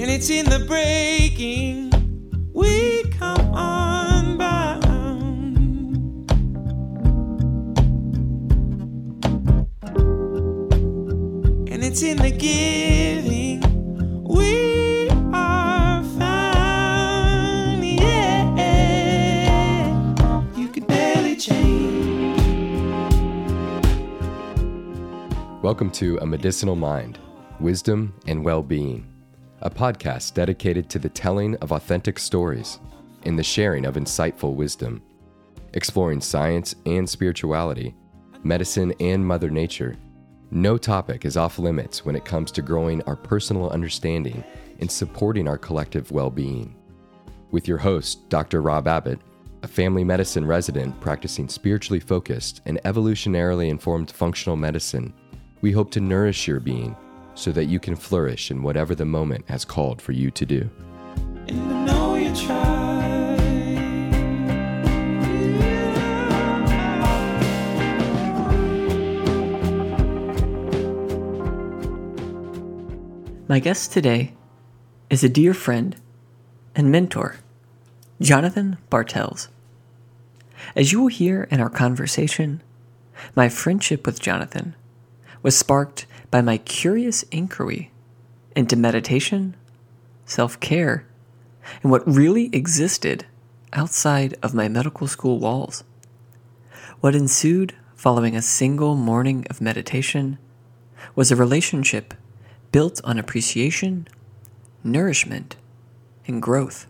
and it's in the breaking. We come unbound, and it's in the giving. We are found, yeah. You could barely change. Welcome to A Medicinal Mind, Wisdom and Well-Being, a podcast dedicated to the telling of authentic stories and the sharing of insightful wisdom, exploring science and spirituality, medicine and Mother Nature. No topic is off limits when it comes to growing our personal understanding and supporting our collective well-being. With your host, Dr. Rob Abbott, a family medicine resident practicing spiritually focused and evolutionarily informed functional medicine, we hope to nourish your being so that you can flourish in whatever the moment has called for you to do. And I know you tried. My guest today is a dear friend and mentor, Jonathan Bartels. As you will hear in our conversation, my friendship with Jonathan was sparked by my curious inquiry into meditation, self-care, and what really existed outside of my medical school walls. What ensued following a single morning of meditation was a relationship built on appreciation, nourishment, and growth.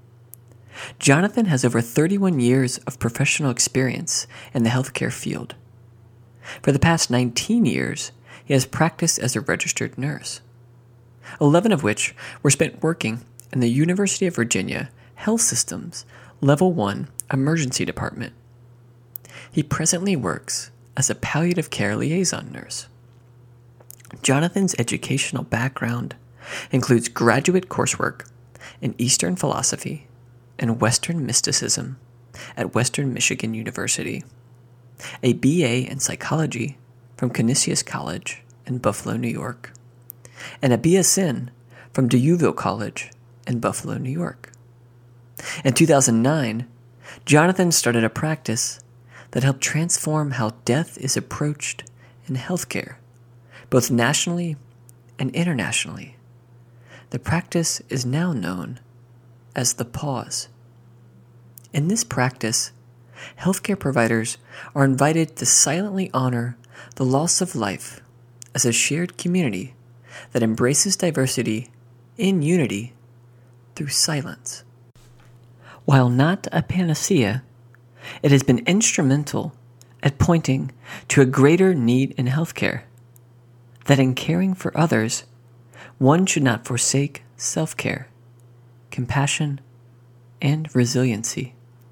Jonathan has over 31 years of professional experience in the healthcare field. For the past 19 years, he has practiced as a registered nurse, 11 of which were spent working in the University of Virginia Health System's Level 1 Emergency Department. He presently works as a palliative care liaison nurse. Jonathan's educational background includes graduate coursework in Eastern philosophy and Western mysticism at Western Michigan University, a BA in psychology from Canisius College in Buffalo, New York, and a BSN from DeUville College in Buffalo, New York. In 2009, Jonathan started a practice that helped transform how death is approached in healthcare, both nationally and internationally. The practice is now known as the Pause. In this practice, healthcare providers are invited to silently honor the loss of life as a shared community that embraces diversity in unity through silence. While not a panacea, it has been instrumental at pointing to a greater need in healthcare, that in caring for others, one should not forsake self-care, compassion, and resiliency.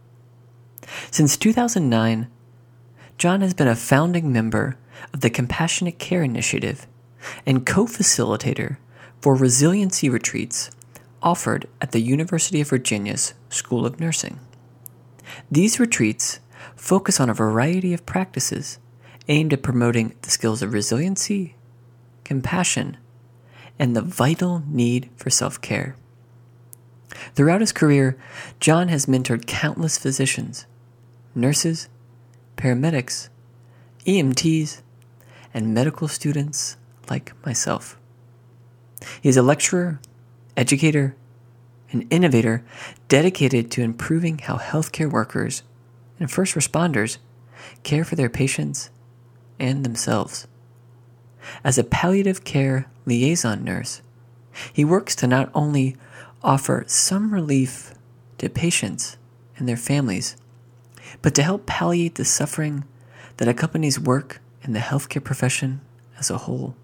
Since 2009, John has been a founding member of the Compassionate Care Initiative and co-facilitator for resiliency retreats offered at the University of Virginia's School of Nursing. These retreats focus on a variety of practices aimed at promoting the skills of resiliency, compassion, and the vital need for self-care. Throughout his career, John has mentored countless physicians, nurses, paramedics, EMTs, and medical students like myself. He is a lecturer, educator, and innovator dedicated to improving how healthcare workers and first responders care for their patients and themselves. As a palliative care liaison nurse, he works to not only offer some relief to patients and their families, but to help palliate the suffering that accompanies work in the healthcare profession as a whole.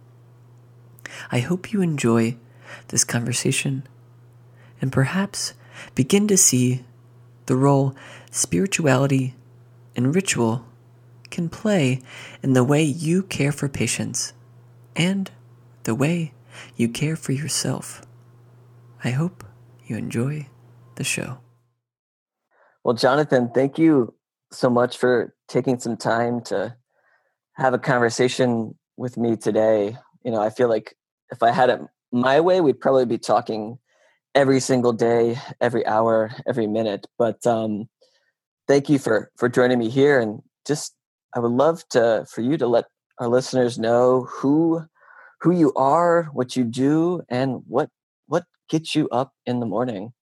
I hope you enjoy this conversation and perhaps begin to see the role spirituality and ritual can play in the way you care for patients and the way you care for yourself. I hope you enjoy the show. Well, Jonathan, thank you so much for taking some time to have a conversation with me today. You know, I feel like if I had it my way, we'd probably be talking every single day, every hour, every minute. But thank you for joining me here. And just, I would love for you to let our listeners know who you are, what you do, and what gets you up in the morning.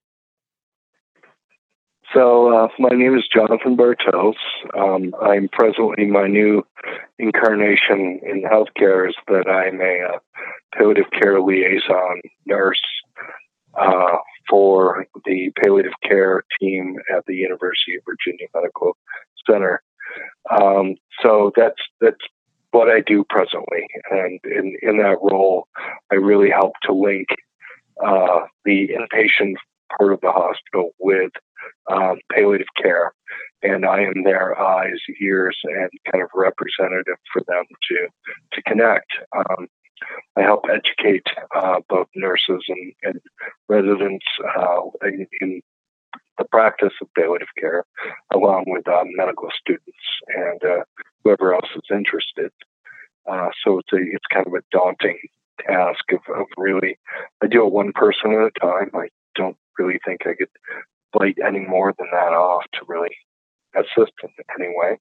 So my name is Jonathan Bartels. I'm presently, my new incarnation in healthcare is that I'm a palliative care liaison nurse for the palliative care team at the University of Virginia Medical Center. So that's what I do presently, and in that role, I really help to link the inpatient part of the hospital with palliative care, and I am their eyes, ears, and kind of representative for them to connect. I help educate both nurses and residents in the practice of palliative care, along with medical students and whoever else is interested. So it's kind of a daunting task of really, I do it one person at a time. I don't really think I could bite any more than that off to really assist in any way.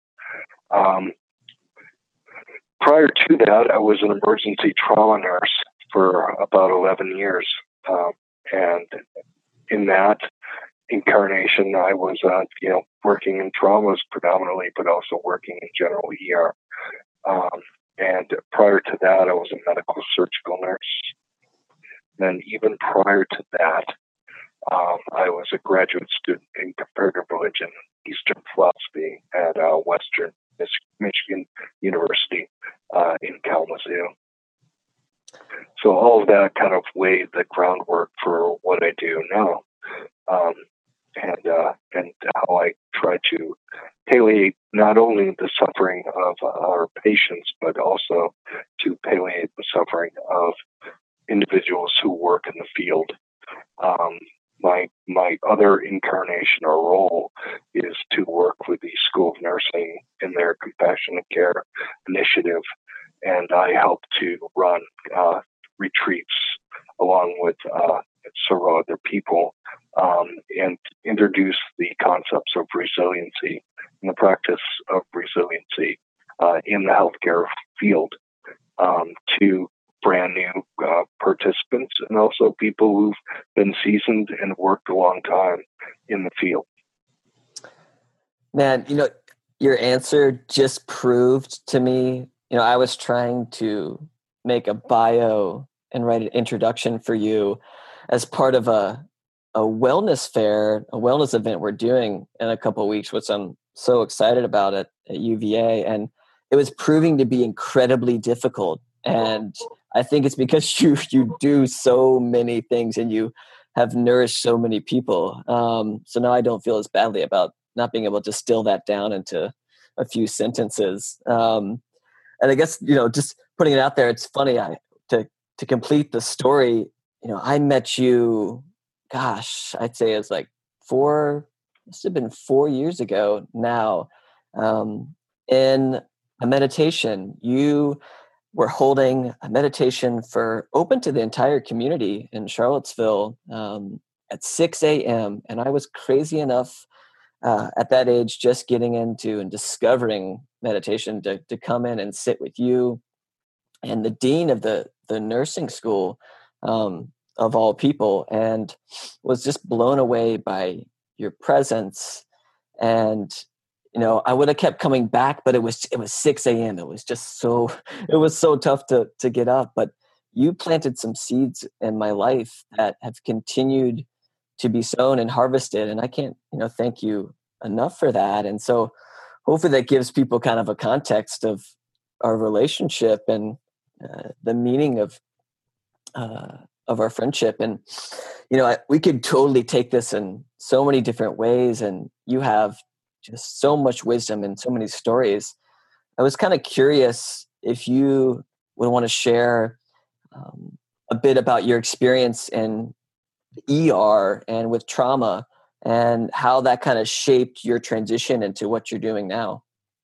Prior to that, I was an emergency trauma nurse for about 11 years. And in that incarnation, I was, working in traumas predominantly, but also working in general ER. And prior to that, I was a medical surgical nurse. And even prior to that, I was a graduate student in comparative religion, Eastern philosophy at Western Michigan University in Kalamazoo. So all of that kind of laid the groundwork for what I do now, and how I try to palliate not only the suffering of our patients, but also to palliate the suffering of individuals who work in the field. My other incarnation or role is to work with the School of Nursing in their compassionate care initiative, and I help to run retreats along with several other people and introduce the concepts of resiliency and the practice of resiliency in the healthcare field to brand new participants and also people who've been seasoned and worked a long time in the field. Man, your answer just proved to me, I was trying to make a bio and write an introduction for you as part of a wellness fair, a wellness event we're doing in a couple of weeks, which I'm so excited about at UVA. And it was proving to be incredibly difficult. And I think it's because you do so many things and you have nourished so many people. So now I don't feel as badly about not being able to distill that down into a few sentences. And I guess, just putting it out there, it's funny, to complete the story, I met you, gosh, I'd say it's like must have been 4 years ago now, in a meditation. You were holding a meditation open to the entire community in Charlottesville at 6 a.m. And I was crazy enough at that age, just getting into and discovering meditation, to come in and sit with you and the dean of the nursing school, of all people, and was just blown away by your presence. And I would have kept coming back, but it was 6 a.m. It was just it was so tough to get up. But you planted some seeds in my life that have continued to be sown and harvested. And I can't, thank you enough for that. And so hopefully that gives people kind of a context of our relationship and the meaning of our friendship. And, we could totally take this in so many different ways. And you have just so much wisdom and so many stories. I was kind of curious if you would want to share a bit about your experience in ER and with trauma and how that kind of shaped your transition into what you're doing now.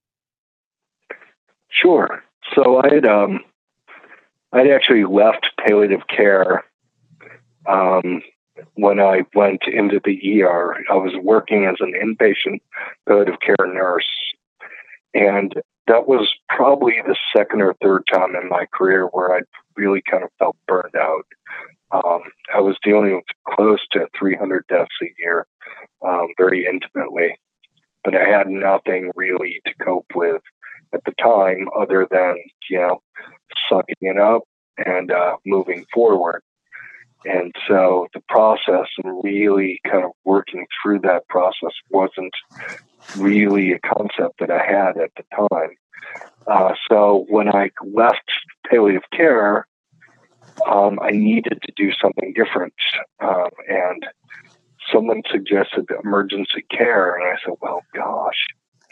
Sure. So I'd actually left palliative care when I went into the ER. I was working as an inpatient palliative care nurse, and that was probably the second or third time in my career where I really kind of felt burned out. I was dealing with close to 300 deaths a year, very intimately, but I had nothing really to cope with at the time other than, sucking it up and moving forward. And so the process and really kind of working through that process wasn't really a concept that I had at the time. So when I left palliative care, I needed to do something different. And someone suggested emergency care. And I said, well, gosh,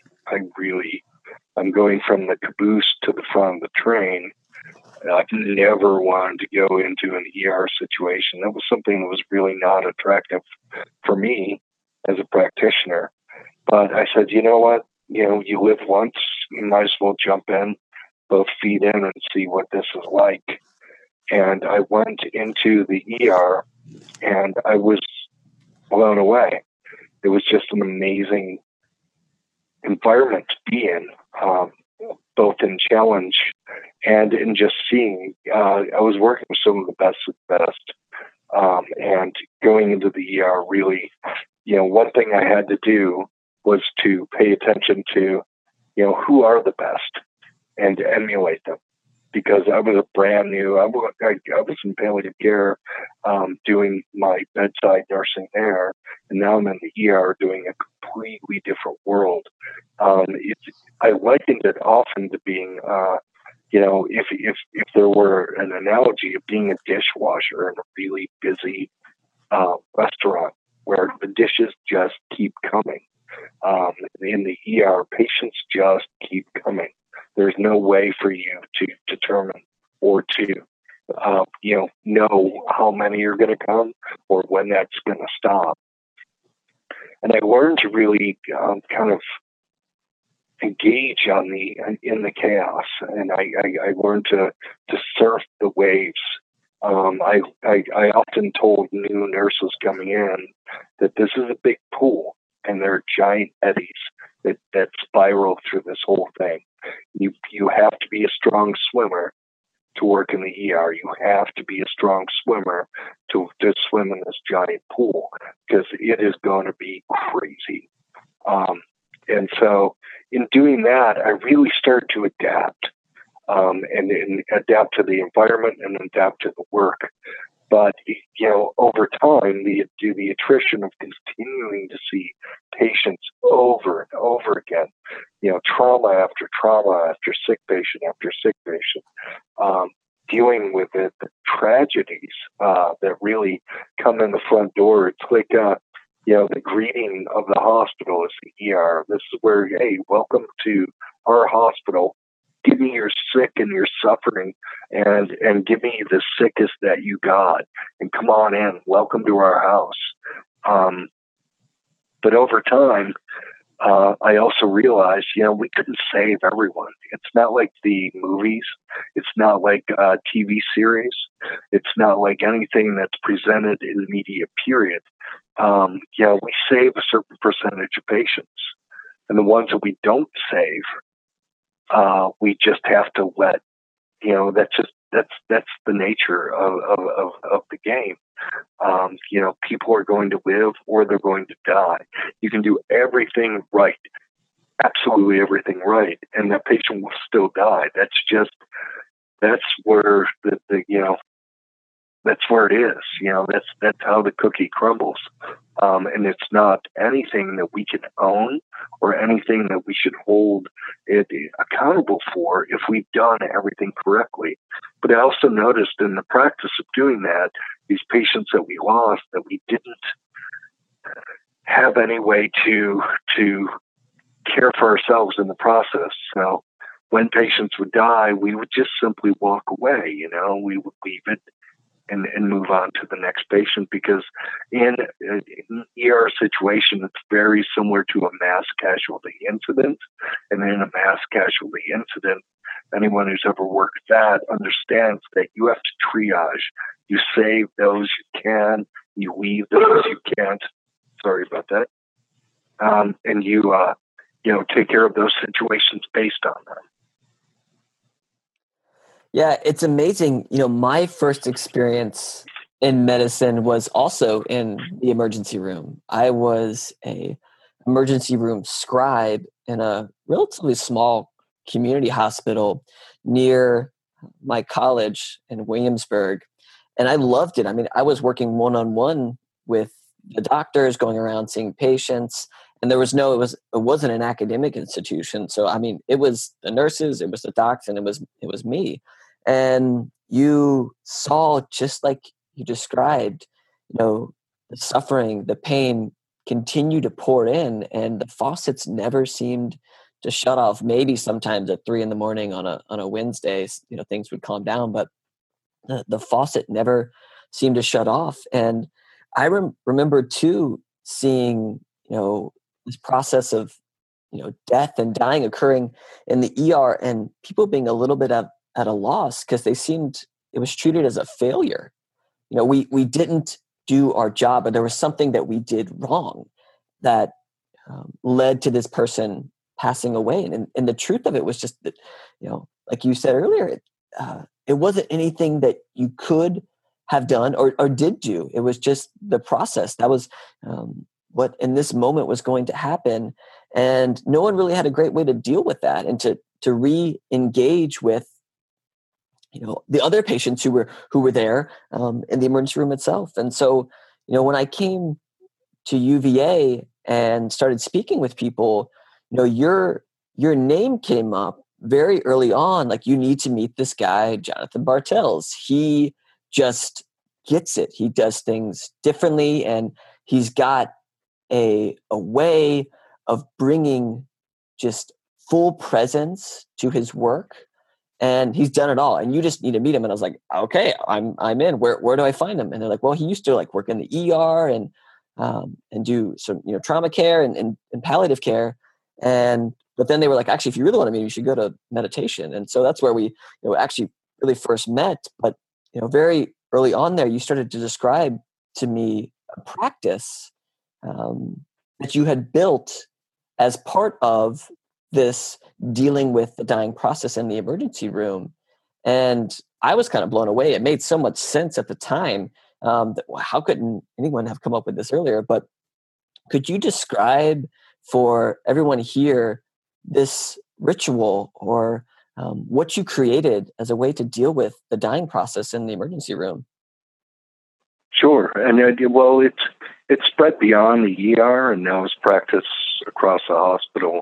I'm going from the caboose to the front of the train. I've never wanted to go into an ER situation. That was something that was really not attractive for me as a practitioner. But I said, you know what? You live once, you might as well jump in, both feet in, and see what this is like. And I went into the ER, and I was blown away. It was just an amazing environment to be in, both in challenge and in just seeing. I was working with some of the best of the best, and going into the ER really, one thing I had to do was to pay attention to, who are the best and to emulate them. Because I was a brand new, I was in palliative care, doing my bedside nursing there, and now I'm in the ER doing a completely different world. I likened it often to being, if there were an analogy of being a dishwasher in a really busy restaurant where the dishes just keep coming. In the ER, patients just keep coming. There's no way for you to determine or to, know how many are going to come or when that's going to stop. And I learned to really kind of engage in the chaos, and I learned to surf the waves. I often told new nurses coming in that this is a big pool, and there are giant eddies that spiral through this whole thing. You have to be a strong swimmer to work in the ER. You have to be a strong swimmer to swim in this giant pool, because it is going to be crazy. And so in doing that, I really started to adapt, and adapt to the environment and adapt to the work. But, over time, the attrition of continuing to see patients over and over again, trauma after sick patient after sick patient, dealing with the tragedies that really come in the front door. It's like, the greeting of the hospital is the ER. This is where, hey, welcome to our hospital. Give me your sick and your suffering, and give me the sickest that you got, and come on in. Welcome to our house. But over time, I also realized, we couldn't save everyone. It's not like the movies. It's not like a TV series. It's not like anything that's presented in the media, period. We save a certain percentage of patients. And the ones that we don't save, we just have to let, that's the nature of the game. People are going to live or they're going to die. You can do everything right, absolutely everything right, and that patient will still die. That's where that's where it is. That's how the cookie crumbles. And it's not anything that we can own or anything that we should hold it accountable for if we've done everything correctly. But I also noticed in the practice of doing that, these patients that we lost, that we didn't have any way to care for ourselves in the process. So when patients would die, we would just simply walk away. We would leave it and move on to the next patient, because in an ER situation, it's very similar to a mass casualty incident. And in a mass casualty incident, anyone who's ever worked that understands that you have to triage. You save those you can, you weave those you can't. Sorry about that. And you take care of those situations based on them. Yeah, it's amazing. My first experience in medicine was also in the emergency room. I was a emergency room scribe in a relatively small community hospital near my college in Williamsburg. And I loved it. I mean, I was working one-on-one with the doctors, going around seeing patients. And it wasn't an academic institution. So, I mean, it was the nurses, it was the docs, and it was me. And you saw, just like you described, the suffering, the pain continue to pour in, and the faucets never seemed to shut off. Maybe sometimes at 3 a.m. on a Wednesday, things would calm down, but the faucet never seemed to shut off. And I remember too seeing, this process of, death and dying occurring in the ER, and people being a little bit at a loss because it was treated as a failure. We didn't do our job, but there was something that we did wrong that led to this person passing away. And the truth of it was just that, like you said earlier, it wasn't anything that you could have done or did do. It was just the process. That was what in this moment was going to happen. And no one really had a great way to deal with that and to re-engage with the other patients who were there in the emergency room itself. And so, when I came to UVA and started speaking with people, your name came up very early on. Like, you need to meet this guy, Jonathan Bartels. He just gets it. He does things differently, and he's got a way of bringing just full presence to his work. And he's done it all, and you just need to meet him. And I was like, okay, I'm in. Where do I find him? And they're like, well, he used to work in the ER and do some trauma care and palliative care. But then they were like, actually, if you really want to meet him, you should go to meditation. And so that's where we actually really first met. But very early on there, you started to describe to me a practice that you had built as part of this dealing with the dying process in the emergency room. And I was kind of blown away. It made so much sense at the time that how couldn't anyone have come up with this earlier? But could you describe for everyone here this ritual or what you created as a way to deal with the dying process in the emergency room? Sure. And it's spread beyond the ER, and now it's practiced across the hospital.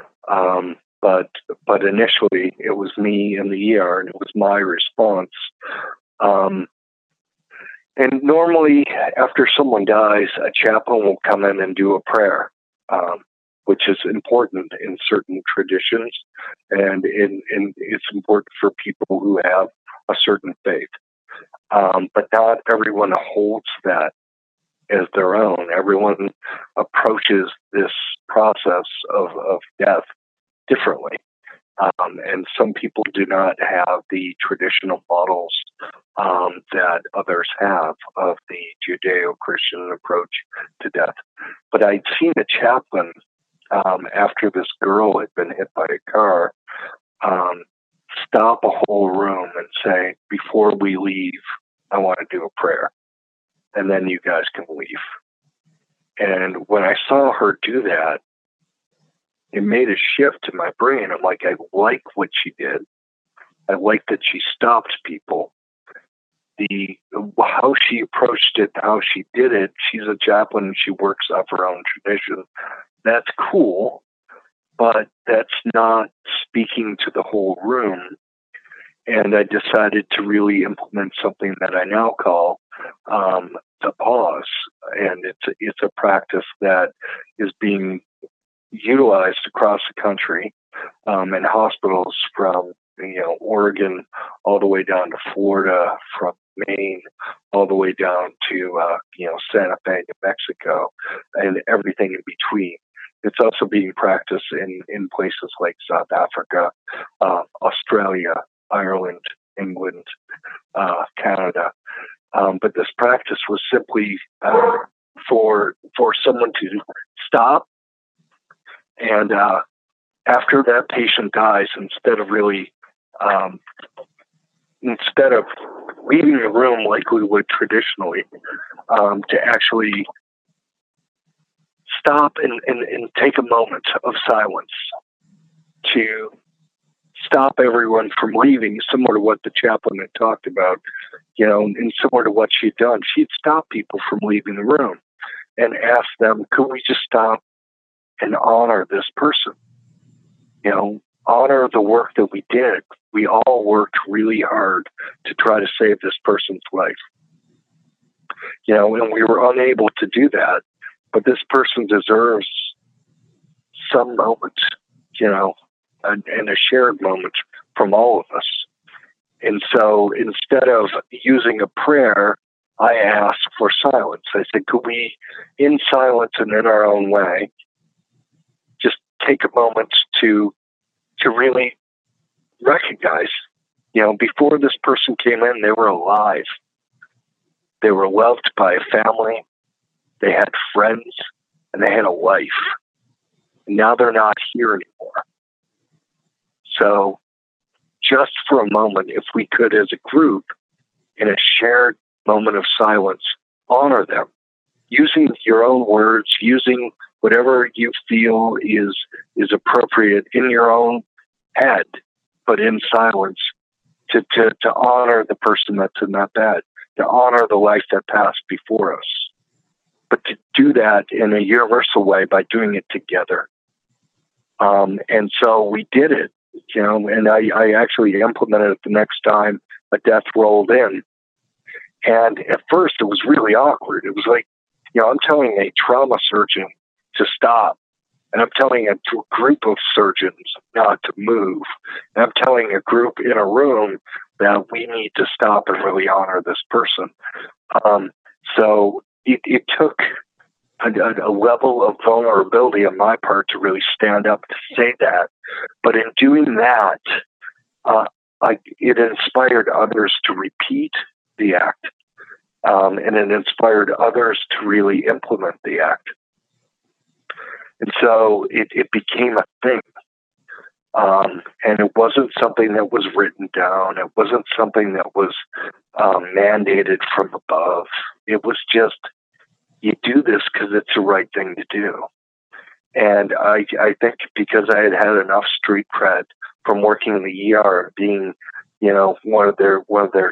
But initially it was me in the ER, and it was my response. And normally after someone dies, a chaplain will come in and do a prayer, which is important in certain traditions. And it's important for people who have a certain faith. But not everyone holds that as their own. Everyone approaches this process of death differently. And some people do not have the traditional models that others have of the Judeo-Christian approach to death. But I'd seen a chaplain after this girl had been hit by a car stop a whole room and say, before we leave, I want to do a prayer, and then you guys can leave. And when I saw her do that, it made a shift in my brain. I'm like, I like what she did. I like that she stopped people. How she approached it, how she did it. She's a chaplain and she works off her own tradition. That's cool, but that's not speaking to the whole room. And I decided to really implement something that I now call the pause. And it's a practice that is being utilized across the country in hospitals from Oregon all the way down to Florida, from Maine all the way down to Santa Fe, New Mexico, and everything in between. It's also being practiced in places like South Africa, Australia, Ireland, England, Canada. But this practice was simply for someone to stop, and after that patient dies, instead of leaving the room like we would traditionally, to actually stop and take a moment of silence, to stop everyone from leaving, similar to what the chaplain had talked about, and similar to what she'd done. She'd stop people from leaving the room and ask them, could we just stop and honor this person? Honor the work that we did. We all worked really hard to try to save this person's life. And we were unable to do that, but this person deserves some moment, and a shared moment from all of us. And so instead of using a prayer, I asked for silence. I said, could we, in silence and in our own way, just take a moment to really recognize, before this person came in, they were alive. They were loved by a family. They had friends, and they had a life. And now they're not here anymore. So just for a moment, if we could, as a group, in a shared moment of silence, honor them, using your own words, using whatever you feel is appropriate in your own head, but in silence, to honor the person that's in that bed, to honor the life that passed before us. But to do that in a universal way by doing it together. And so we did it, and I actually implemented it the next time a death rolled in. And at first it was really awkward. It was like, I'm telling a trauma surgeon to stop, and I'm telling a group of surgeons not to move. And I'm telling a group in a room that we need to stop and really honor this person. So it took a level of vulnerability on my part to really stand up to say that. But in doing that, it inspired others to repeat the act. And it inspired others to really implement the act. And so it became a thing. And it wasn't something that was written down. It wasn't something that was mandated from above. It was just, you do this because it's the right thing to do. And I think because I had had enough street cred from working in the ER, being, one of their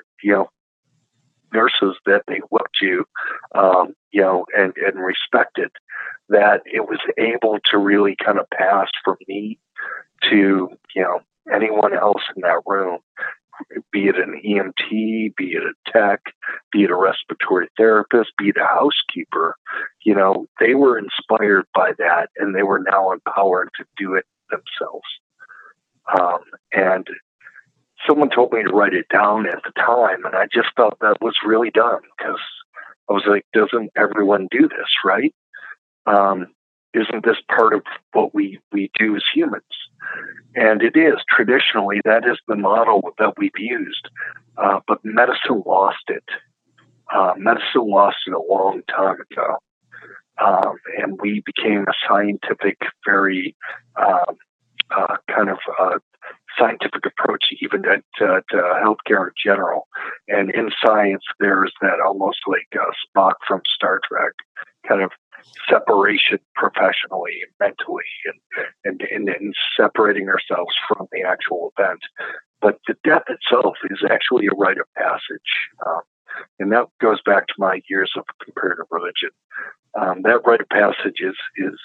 nurses that they looked to, and respected, that it was able to really kind of pass from me to, anyone else in that room, be it an EMT, be it a tech, be it a respiratory therapist, be it a housekeeper. They were inspired by that, and they were now empowered to do it themselves. And someone told me to write it down at the time, and I just felt that was really dumb, because I was like, doesn't everyone do this, right? Isn't this part of what we do as humans? And it is. Traditionally, that is the model that we've used. But medicine lost it. Medicine lost it a long time ago. And we became a scientific, very scientific approach even to healthcare in general. And in science, there's that almost like Spock from Star Trek kind of separation professionally, mentally, and separating ourselves from the actual event. But the death itself is actually a rite of passage. And that goes back to my years of comparative religion. That rite of passage is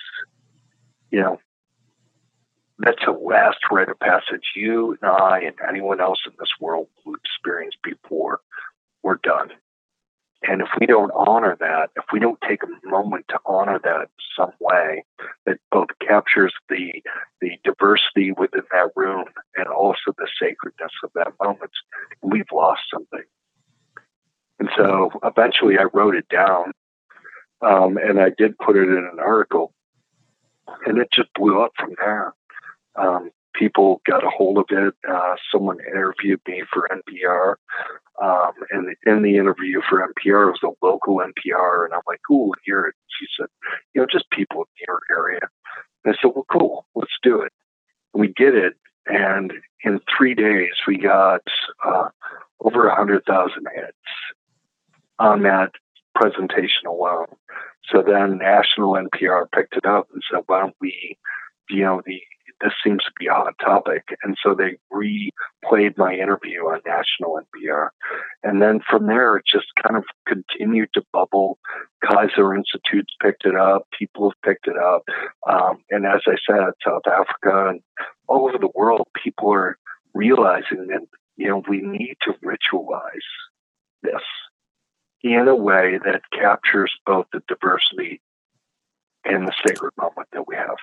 that's a last rite of passage you and I and anyone else in this world will experience before we're done. And if we don't honor that, if we don't take a moment to honor that in some way that both captures the diversity within that room and also the sacredness of that moment, we've lost something. And so eventually I wrote it down, and I did put it in an article, and it just blew up from there. People got a hold of it. Someone interviewed me for NPR. And in the interview for NPR, it was a local NPR, and I'm like, cool, hear it. She said, just people in your area. And I said, well, cool, let's do it. We did it, and in 3 days, we got over 100,000 hits on that presentation alone. So then national NPR picked it up and said, why don't we, this seems to be a hot topic. And so they replayed my interview on national NPR. And then from there, it just kind of continued to bubble. Kaiser Institute's picked it up. People have picked it up. And as I said, South Africa and all over the world, people are realizing that, we need to ritualize this in a way that captures both the diversity and the sacred moment that we have.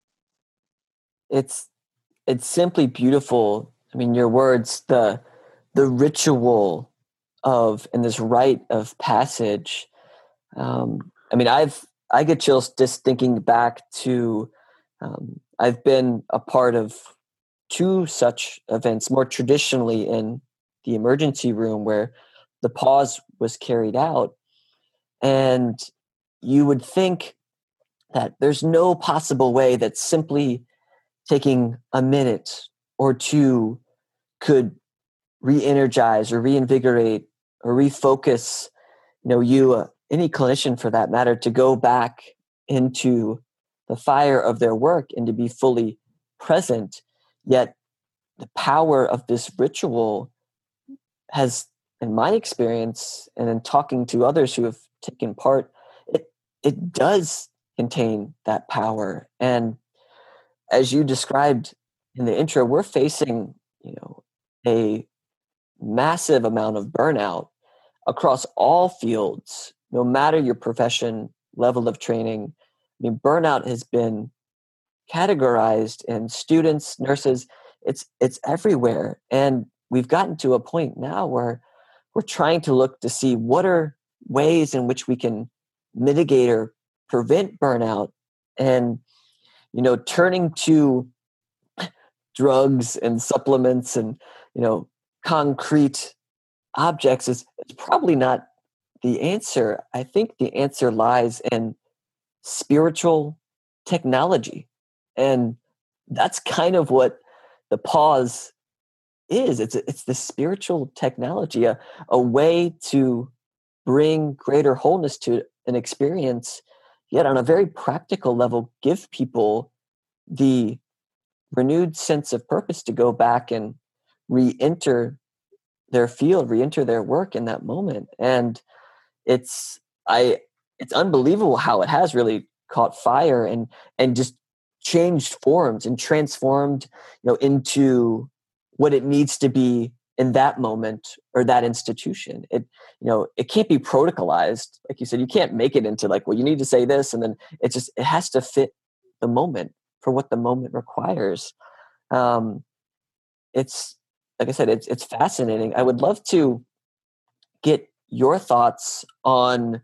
It's simply beautiful. I mean, your words, the ritual of, and this rite of passage. I get chills just thinking back to, I've been a part of 2 such events, more traditionally in the emergency room, where the pause was carried out. And you would think that there's no possible way that simply taking a minute or 2 could re-energize or reinvigorate or refocus, any clinician for that matter, to go back into the fire of their work and to be fully present. Yet the power of this ritual has, in my experience and in talking to others who have taken part, it does contain that power. And as you described in the intro, we're facing, a massive amount of burnout across all fields, no matter your profession, level of training. I mean, burnout has been categorized in students, nurses, it's everywhere. And we've gotten to a point now where we're trying to look to see what are ways in which we can mitigate or prevent burnout. And turning to drugs and supplements and, concrete objects is probably not the answer. I think the answer lies in spiritual technology. And that's kind of what the pause is. It's the spiritual technology, a way to bring greater wholeness to an experience, yet on a very practical level, give people the renewed sense of purpose to go back and re-enter their field, re-enter their work in that moment. And it's unbelievable how it has really caught fire and just changed forms and transformed, into what it needs to be in that moment or that institution. It can't be protocolized. Like you said, you can't make it into like, well, you need to say this. And then it has to fit the moment for what the moment requires. It's, like I said, it's fascinating. I would love to get your thoughts on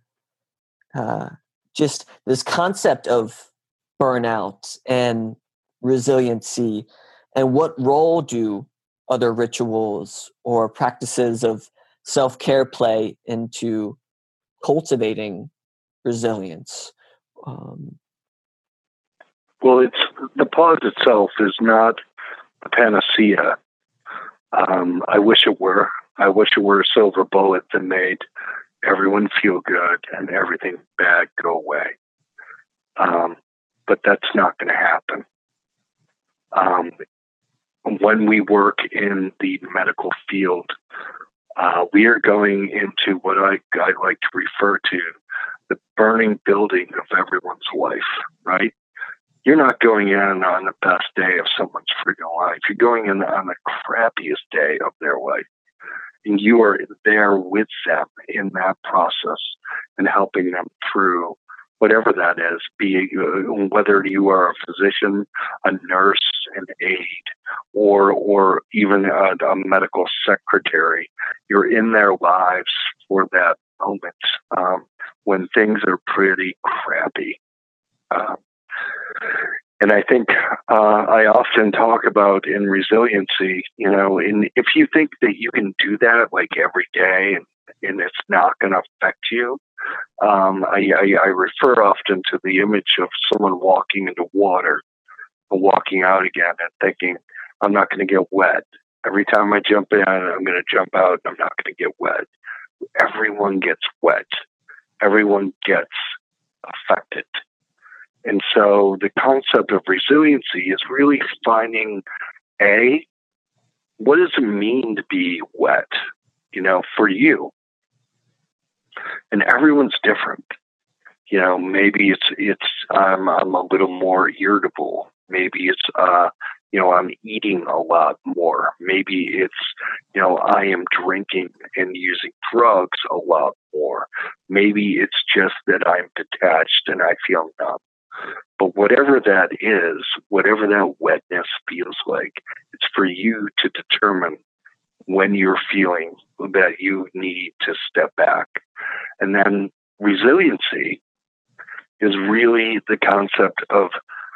just this concept of burnout and resiliency, and what role do other rituals or practices of self-care play into cultivating resilience? Well, the pause itself is not a panacea. I wish it were. I wish it were a silver bullet that made everyone feel good and everything bad go away. But that's not going to happen. When we work in the medical field, we are going into what I like to refer to the burning building of everyone's life, right? You're not going in on the best day of someone's freaking life. You're going in on the crappiest day of their life. And you are there with them in that process and helping them through whatever that is, whether you are a physician, a nurse, an aide, or even a medical secretary. You're in their lives for that moment when things are pretty crappy. And I think I often talk about in resiliency, if you think that you can do that like every day and it's not going to affect you, I refer often to the image of someone walking into water and walking out again and thinking, I'm not going to get wet. Every time I jump in, I'm going to jump out and I'm not going to get wet. Everyone gets wet. Everyone gets affected. And so the concept of resiliency is really finding, what does it mean to be wet, for you? And everyone's different. Maybe it's I'm a little more irritable. Maybe it's I'm eating a lot more. Maybe it's I am drinking and using drugs a lot more. Maybe it's just that I'm detached and I feel numb. But whatever that is, whatever that wetness feels like, it's for you to determine when you're feeling that you need to step back. And then resiliency is really the concept of,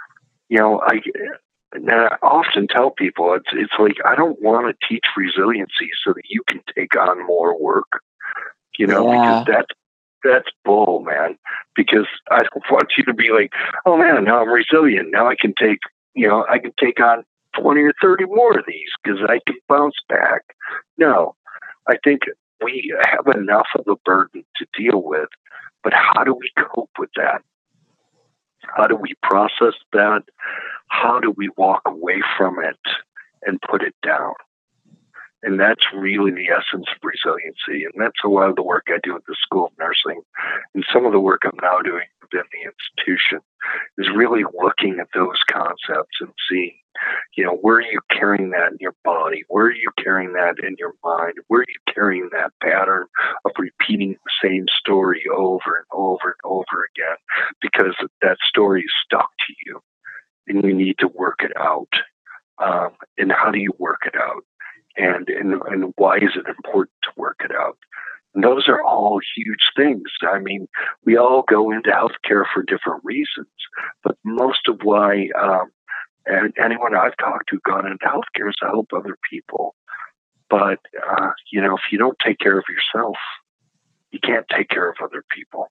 I often tell people, it's like, I don't want to teach resiliency so that you can take on more work, because that's bull, man. Because I don't want you to be like, oh man, now I'm resilient. Now I can take on 20 or 30 more of these because I can bounce back. No, I think we have enough of the burden to deal with, but how do we cope with that? How do we process that? How do we walk away from it and put it down? And that's really the essence of resiliency. And that's a lot of the work I do at the School of Nursing. And some of the work I'm now doing within the institution is really looking at those concepts and seeing, where are you carrying that in your body? Where are you carrying that in your mind? Where are you carrying that pattern of repeating the same story over and over and over again? Because that story is stuck to you and you need to work it out. And how do you work it out? And why is it important to work it out? And those are all huge things. I mean, we all go into healthcare for different reasons, but most of why anyone I've talked to gone into healthcare is to help other people. But, if you don't take care of yourself, you can't take care of other people.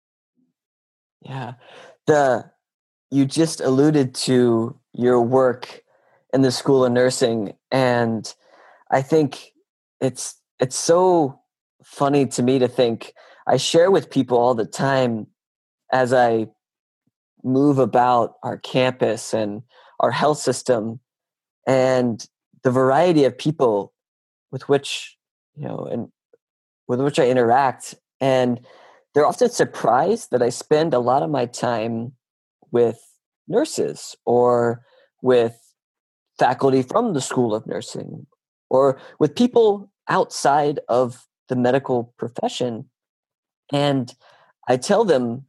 Yeah. You just alluded to your work in the School of Nursing, and I think it's so funny to me to think, I share with people all the time as I move about our campus and our health system and the variety of people with which, and with which I interact. And they're often surprised that I spend a lot of my time with nurses or with faculty from the School of Nursing or with people outside of the medical profession. And I tell them,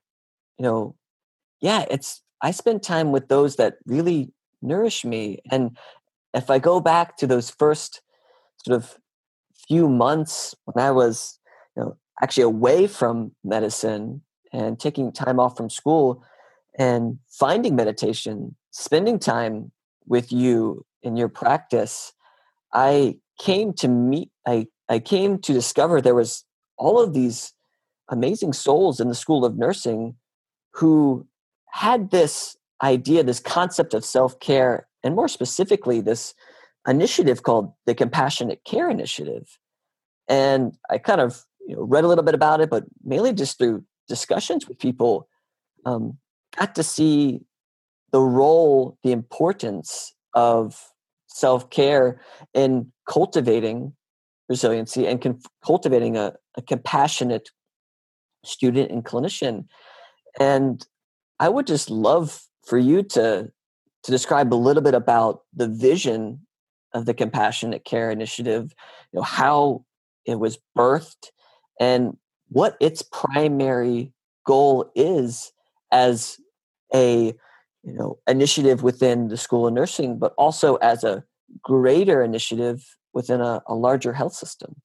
I spend time with those that really nourish me. And if I go back to those first sort of few months when I was, actually away from medicine and taking time off from school and finding meditation, spending time with you in your practice, I came to discover there was all of these amazing souls in the School of Nursing who had this idea, this concept of self-care, and more specifically, this initiative called the Compassionate Care Initiative. And I kind of read a little bit about it, but mainly just through discussions with people, got to see the role, the importance of self-care in cultivating resiliency and cultivating a compassionate student and clinician. And I would just love for you to describe a little bit about the vision of the Compassionate Care Initiative, how it was birthed and what its primary goal is as a initiative within the School of Nursing, but also as a greater initiative within a larger health system.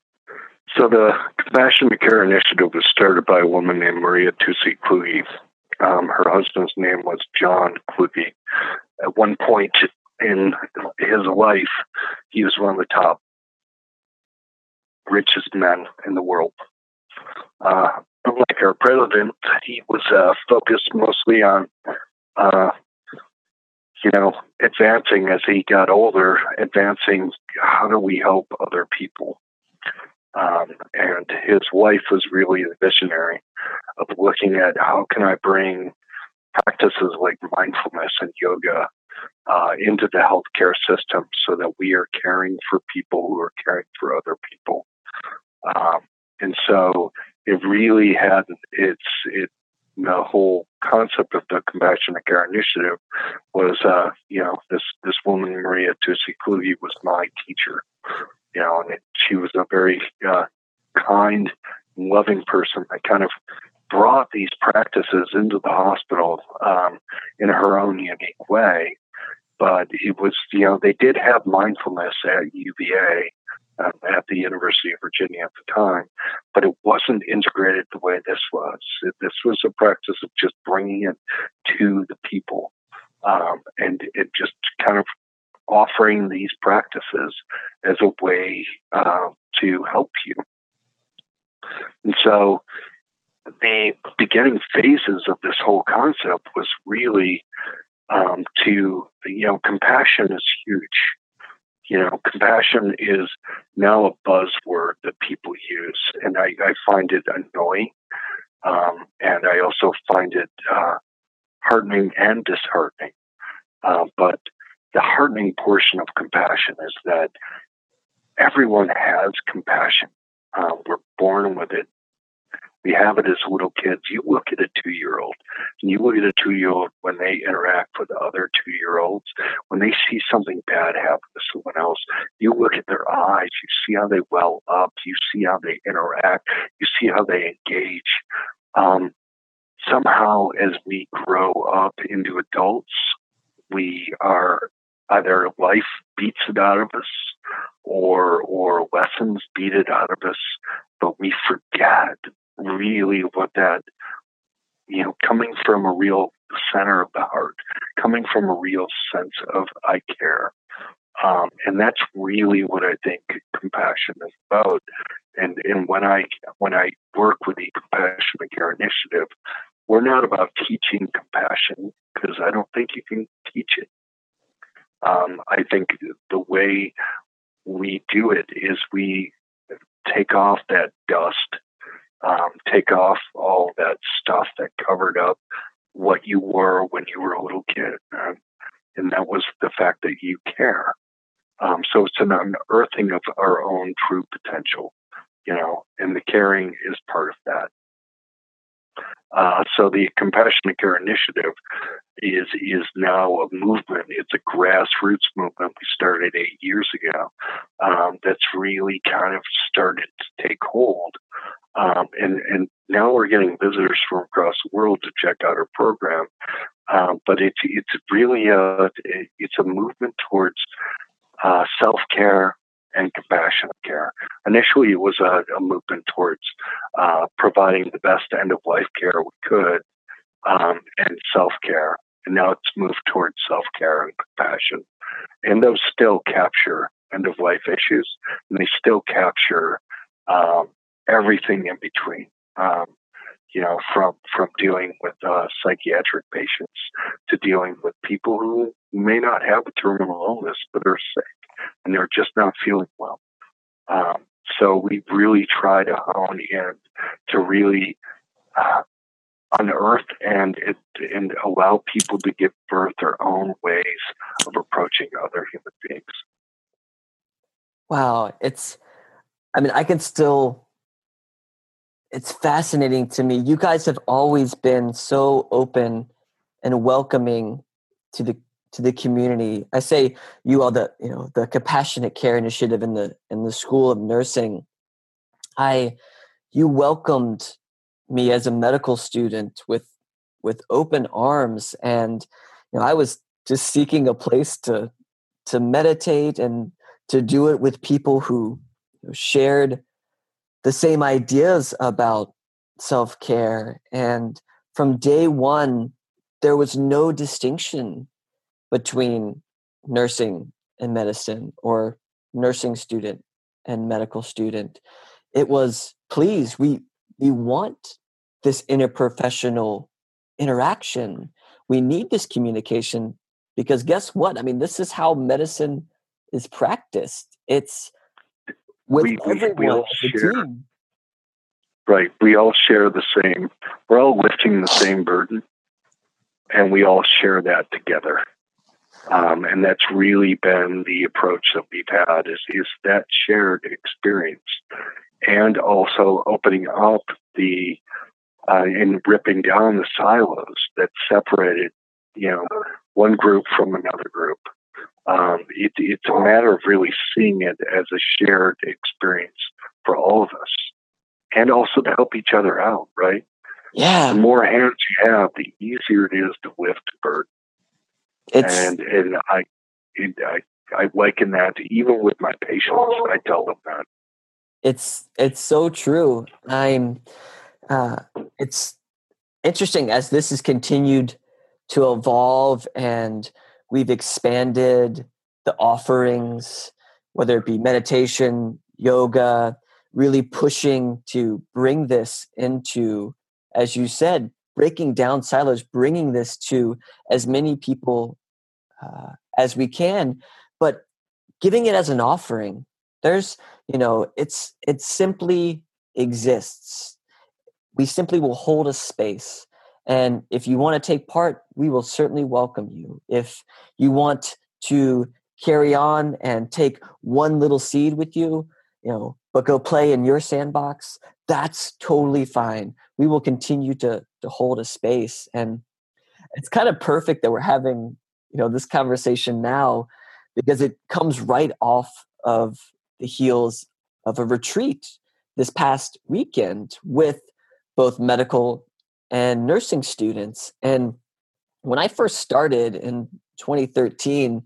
So the Compassionate Care Initiative was started by a woman named Maria Tusi Kluge, Her husband's name was John Kluge. At one point in his life, he was one of the top richest men in the world. Unlike our president, he was focused mostly on, advancing as he got older, advancing how do we help other people. And his wife was really the visionary of looking at how can I bring practices like mindfulness and yoga into the healthcare system so that we are caring for people who are caring for other people. And so it really had the whole concept of the Compassionate Care Initiative was, this woman, Maria Tusi Kluge, was my teacher, and she was a very kind, loving person that kind of brought these practices into the hospital in her own unique way. But it was, they did have mindfulness at UVA, at the University of Virginia at the time, but it wasn't integrated the way this was. This was a practice of just bringing it to the people, and it just kind of offering these practices as a way to help you. And so the beginning phases of this whole concept was really compassion is huge. Compassion is now a buzzword that people use, and I find it annoying, and I also find it heartening and disheartening. But the heartening portion of compassion is that everyone has compassion. We're born with it. We have it as little kids. You look at a 2-year-old, and you look at a 2-year-old when they interact with other 2-year-olds, when they see something bad happen to someone else, you look at their eyes, you see how they well up, you see how they interact, you see how they engage. Somehow, as we grow up into adults, we are either life beats it out of us or lessons beat it out of us, but we forget really what that, coming from a real center of the heart, coming from a real sense of I care. And that's really what I think compassion is about. And when I work with the Compassionate Care Initiative, we're not about teaching compassion, because I don't think you can teach it. I think the way we do it is we take off that dust, take off all that stuff that covered up what you were when you were a little kid. And that was the fact that you care. So it's an unearthing of our own true potential, and the caring is part of that. So the Compassionate Care Initiative is now a movement. It's a grassroots movement we started 8 years ago that's really kind of started to take hold. And now we're getting visitors from across the world to check out our program. But it's really it's a movement towards self-care and compassionate care. Initially, it was a movement towards providing the best end-of-life care we could and self-care. And now it's moved towards self-care and compassion. And those still capture end-of-life issues, and they still capture everything in between. From dealing with psychiatric patients to dealing with people who may not have a terminal illness but are sick and they're just not feeling well. So we really try to hone in to really unearth and allow people to give birth their own ways of approaching other human beings. Wow. It's fascinating to me. You guys have always been so open and welcoming to the community. I say you all, the Compassionate Care Initiative in the School of Nursing. You welcomed me as a medical student with open arms, and I was just seeking a place to meditate and to do it with people who shared the same ideas about self-care and from day one, there was no distinction between nursing and medicine, or nursing student and medical student. It was, please, we want this interprofessional interaction. We need this communication, because guess what? I mean, this is how medicine is practiced. It's with everyone all as a share, team. right? We all share the same. We're all lifting the same burden, and we all share that together. And that's really been the approach that we've had, is that shared experience, and also opening up the and ripping down the silos that separated, one group from another group. It's a matter of really seeing it as a shared experience for all of us, and also to help each other out, right? Yeah. The more hands you have, the easier it is to lift a burden. And I liken that to, even with my patients, I tell them that. It's so true. It's interesting as this has continued to evolve, and we've expanded the offerings, whether it be meditation, yoga, really pushing to bring this into, as you said, breaking down silos, bringing this to as many people as we can, but giving it as an offering. There's, it simply exists. We simply will hold a space. And if you want to take part, we will certainly welcome you. If you want to carry on and take one little seed with you, but go play in your sandbox, that's totally fine. We will continue to hold a space. And it's kind of perfect that we're having, this conversation now, because it comes right off of the heels of a retreat this past weekend with both medical and nursing students. And when I first started in 2013,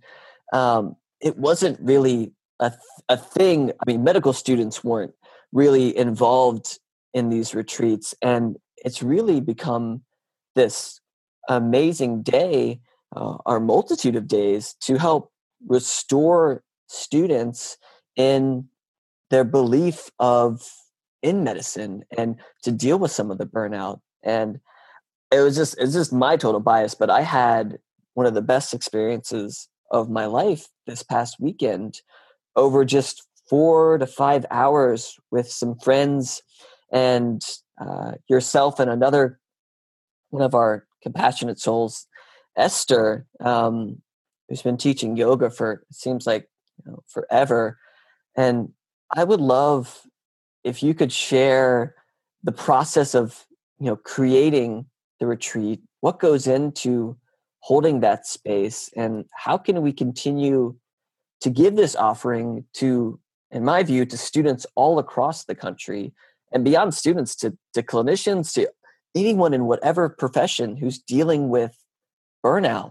it wasn't really a thing. I mean, medical students weren't really involved in these retreats, and it's really become this amazing day, or multitude of days, to help restore students in their belief in medicine, and to deal with some of the burnout. And it's just my total bias, but I had one of the best experiences of my life this past weekend, over just 4 to 5 hours with some friends, and yourself and another one of our compassionate souls, Esther, who's been teaching yoga for, it seems like, forever. And I would love if you could share the process of, creating the retreat, what goes into holding that space, and how can we continue to give this offering to, in my view, to students all across the country, and beyond students, to clinicians, to anyone in whatever profession who's dealing with burnout.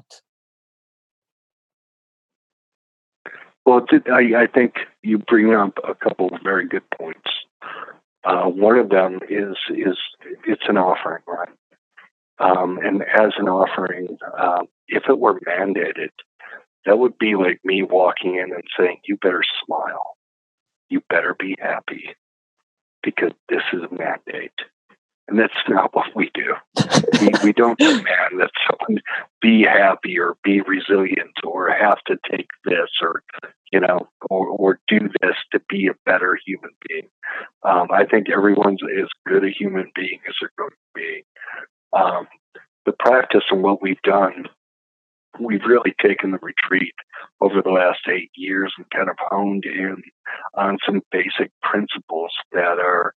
Well, I think you bring up a couple of very good points. One of them is it's an offering, right? And as an offering, if it were mandated, that would be like me walking in and saying, "You better smile, you better be happy, because this is a mandate." And that's not what we do. We don't demand that someone be happy or be resilient or have to take this or do this to be a better human being. I think everyone's as good a human being as they're going to be. The practice and what we've done, we've really taken the retreat over the last 8 years and kind of honed in on some basic principles that are,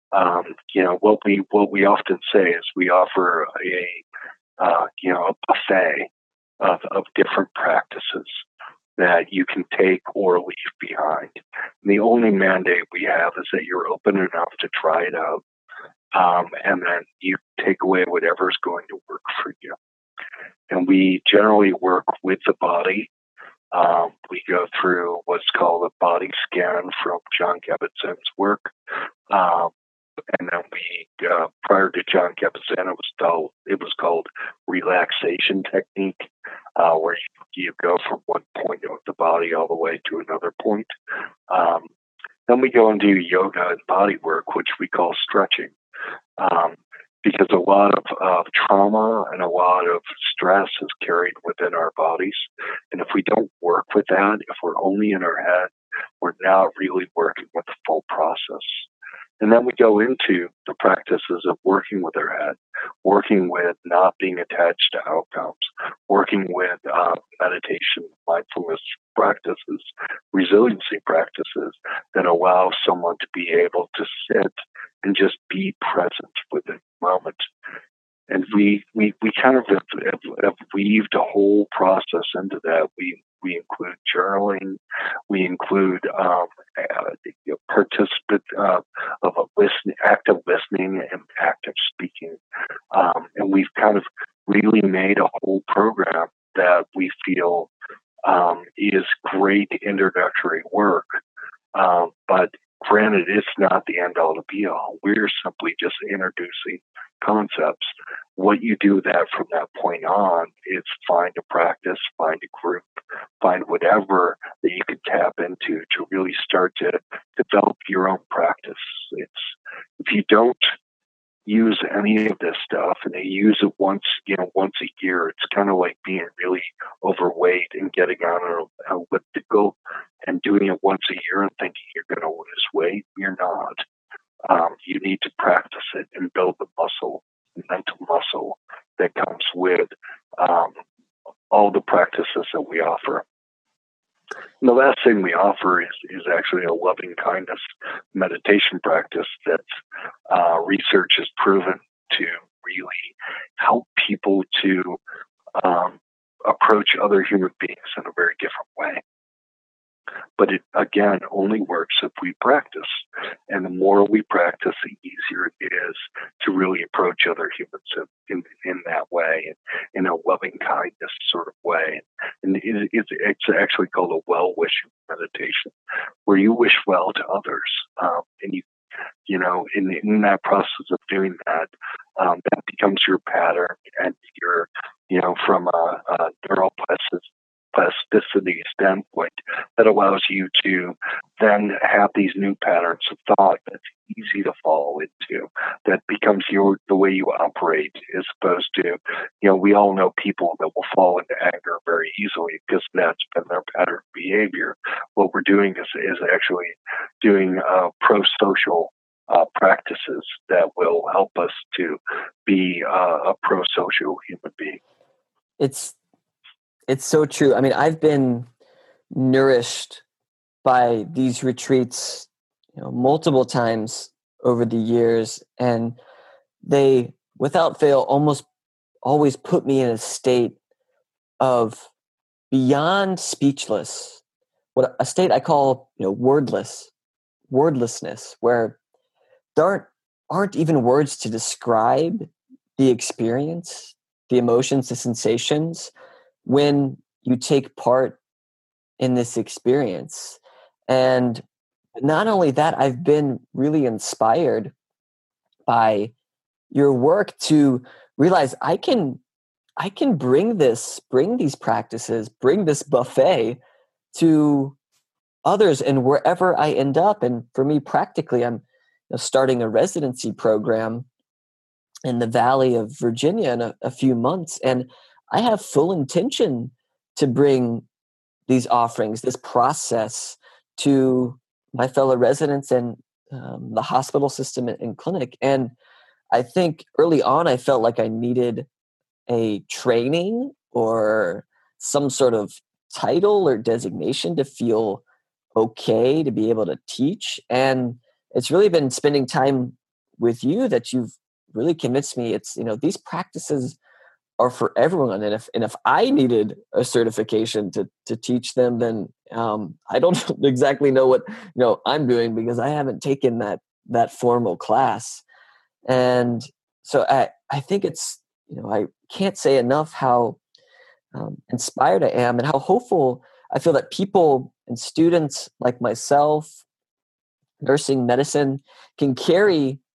what we often say is we offer a buffet of different practices that you can take or leave behind. And the only mandate we have is that you're open enough to try it out, and then you take away whatever's going to work for you. And we generally work with the body. We go through what's called a body scan from John Kabat-Zinn's work. And then prior to John Capizano, it was called relaxation technique, where you go from one point of the body all the way to another point. Then we go into yoga and body work, which we call stretching, because a lot of trauma and a lot of stress is carried within our bodies. And if we don't work with that, if we're only in our head, we're not really working with the full process. And then we go into the practices of working with our head, working with not being attached to outcomes, working with meditation, mindfulness practices, resiliency practices that allow someone to be able to sit and just be present with the moment. And we kind of have weaved a whole process into that. We include journaling. We include participant of active listening and active speaking. And we've kind of really made a whole program that we feel is great introductory work. But granted, it's not the end all to be all. We're simply just introducing concepts. What you do that from that point on is find a practice, find a group, find whatever that you can tap into to really start to develop your own practice. If you don't use any of this stuff and they use it once a year, it's kind of like being really overweight and getting on an elliptical and doing it once a year and thinking you're going to lose weight. You're not. You need to practice it and build the muscle, the mental muscle that comes with all the practices that we offer. And the last thing we offer is actually a loving kindness meditation practice that research has proven to really help people to approach other human beings in a very different way. But it, again, only works if we practice. And the more we practice, the easier it is to really approach other humans in that way, in a loving kindness sort of way. And it's actually called a well-wishing meditation, where you wish well to others. And in that process of doing that, that becomes your pattern, and from a neuroplasticity standpoint, that allows you to then have these new patterns of thought that's easy to fall into, that becomes the way you operate, as opposed to, we all know people that will fall into anger very easily because that's been their pattern of behavior. What we're doing is actually doing pro-social practices that will help us to be a pro-social human being. It's so true. I mean, I've been nourished by these retreats, multiple times over the years, and they, without fail, almost always put me in a state of beyond speechless, what a state I call, wordlessness, where there aren't even words to describe the experience, the emotions, the sensations when you take part in this experience. And not only that, I've been really inspired by your work to realize I can bring these practices, bring this buffet to others and wherever I end up. And for me, practically, I'm starting a residency program in the Valley of Virginia in a few months. And I have full intention to bring these offerings, this process, to my fellow residents and the hospital system and clinic. And I think early on, I felt like I needed a training or some sort of title or designation to feel okay to be able to teach. And it's really been spending time with you that you've really convinced me these practices are for everyone. And if I needed a certification to teach them, then I don't exactly know what I'm doing, because I haven't taken that formal class. And so I think it's I can't say enough how inspired I am and how hopeful I feel that people and students like myself, nursing, medicine, can carry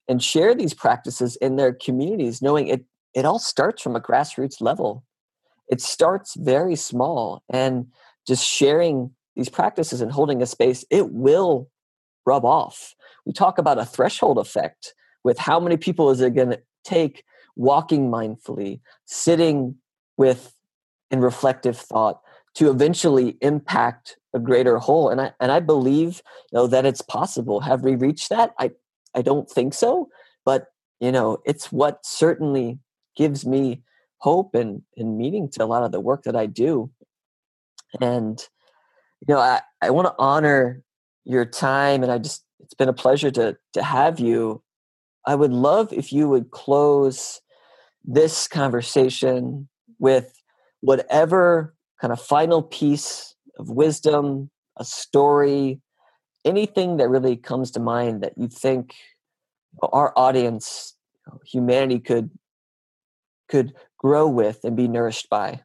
and share these practices in their communities, knowing it all starts from a grassroots level. It starts very small, and just sharing these practices and holding a space, it will rub off. We talk about a threshold effect with how many people is it going to take walking mindfully, sitting with in reflective thought to eventually impact a greater whole. And I believe, that it's possible. Have we reached that? I don't think so, but it's what certainly gives me hope and meaning to a lot of the work that I do. And I want to honor your time, and it's been a pleasure to have you. I would love if you would close this conversation with whatever kind of final piece of wisdom, a story, anything that really comes to mind that you think our audience, humanity could grow with and be nourished by.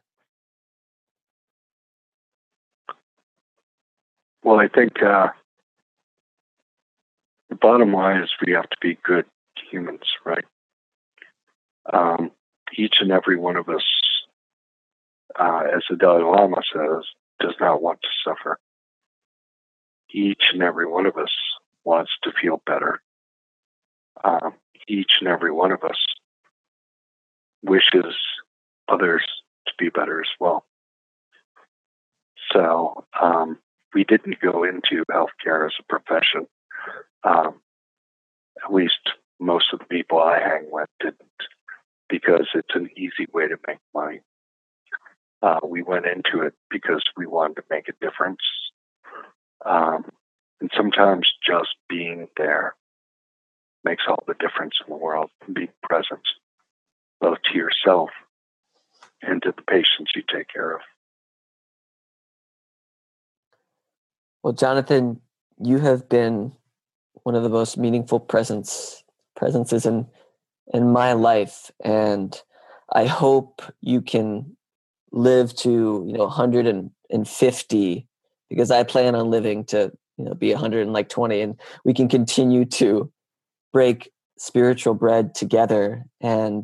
Well, I think the bottom line is we have to be good humans, right? Each and every one of us, as the Dalai Lama says, does not want to suffer. Each and every one of us wants to feel better. Each and every one of us wishes others to be better as well. So we didn't go into healthcare as a profession. At least most of the people I hang with didn't, because it's an easy way to make money. We went into it because we wanted to make a difference. And sometimes just being there makes all the difference in the world. Being present, both to yourself and to the patients you take care of. Well, Jonathan, you have been one of the most meaningful presences in my life, and I hope you can live to 150, because I plan on living to be 120, and we can continue to break spiritual bread together. And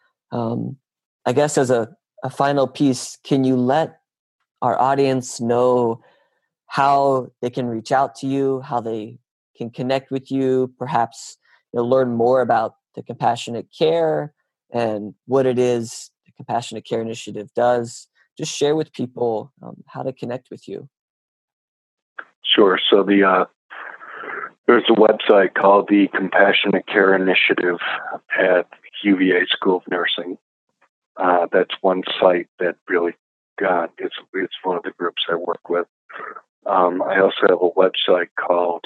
I guess as a final piece, can you let our audience know how they can reach out to you, how they can connect with you, perhaps learn more about the Compassionate Care and what it is the Compassionate Care Initiative does? Just share with people how to connect with you. Sure. So there's a website called the Compassionate Care Initiative at UVA School of Nursing. That's one site that really it's one of the groups I work with. I also have a website called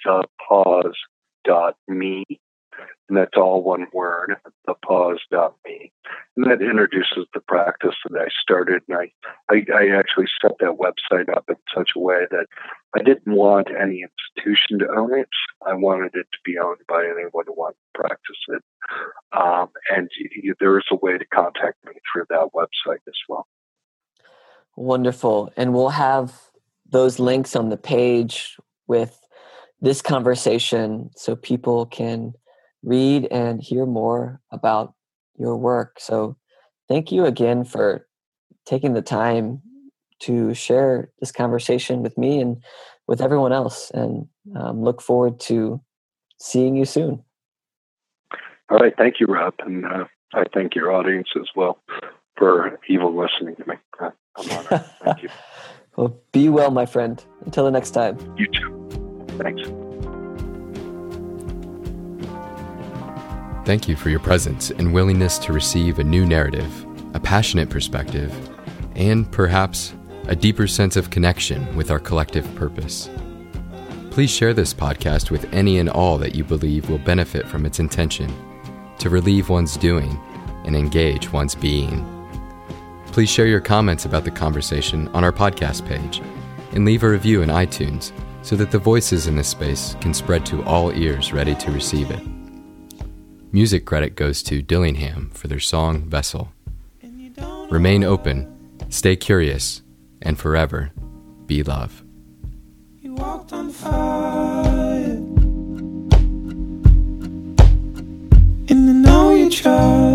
thepause.me, and that's all one word, thepause.me. And that introduces the practice that I started. And I actually set that website up in such a way that I didn't want any institution to own it. I wanted it to be owned by anyone who wanted to practice it. And there is a way to contact me through that website as well. Wonderful. And we'll have those links on the page with this conversation so people can read and hear more about your work. So thank you again for taking the time to share this conversation with me and with everyone else. And look forward to seeing you soon. All right. Thank you, Rob. And I thank your audience as well for even listening to me. I'm honored. Thank you. Well, be well, my friend. Until the next time. You too. Thanks. Thank you for your presence and willingness to receive a new narrative, a passionate perspective, and perhaps a deeper sense of connection with our collective purpose. Please share this podcast with any and all that you believe will benefit from its intention to relieve one's doing and engage one's being. Please share your comments about the conversation on our podcast page and leave a review in iTunes so that the voices in this space can spread to all ears ready to receive it. Music credit goes to Dillingham for their song Vessel. Remain open, stay curious, and forever be love. You walked on fire. each other.